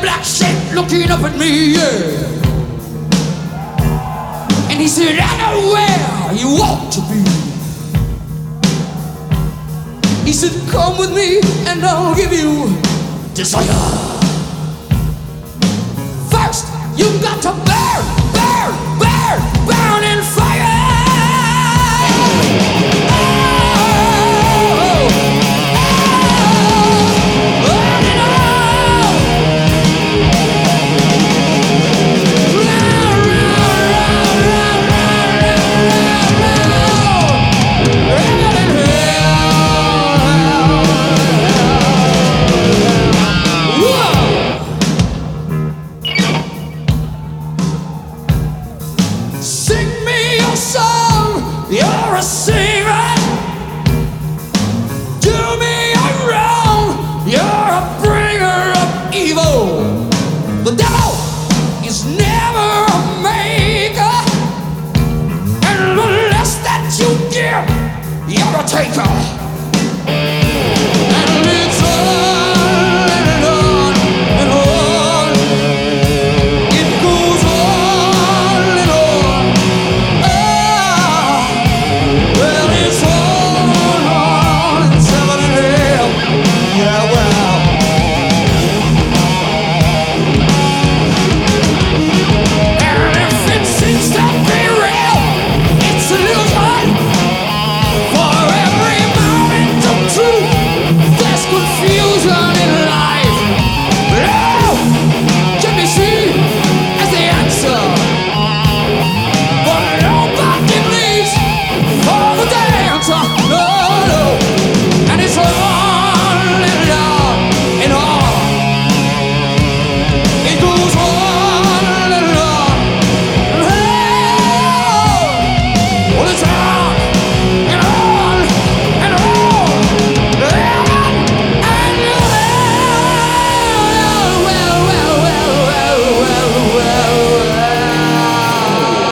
black shape looking up at me, yeah. And he said, I know where you ought to be. He said, come with me and I'll give you desire. First, you've got to burn, burn, burn, burn in fire. You're a singer. Do me a wrong. You're a bringer of evil. The devil is never a maker, and the less that you give, you're a taker.